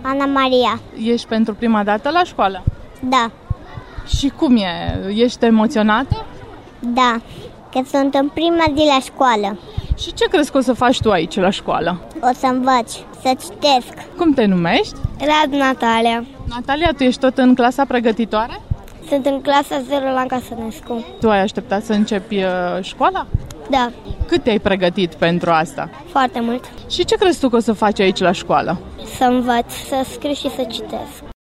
Ana Maria. Ești pentru prima dată la școală? Da. Și cum e? Ești emoționată? Da, că sunt în prima zi la școală. Și ce crezi că o să faci tu aici la școală? O să învăț, să citesc. Cum te numești? Rad Natalia. Natalia, tu ești tot în clasa pregătitoare? Sunt în clasa 0 la Casănescu. Tu ai așteptat să începi școala? Da, Cât te-ai pregătit pentru asta? foarte mult. Și ce crezi tu că o să faci aici la școală? Să învăț, să scriu și să citesc.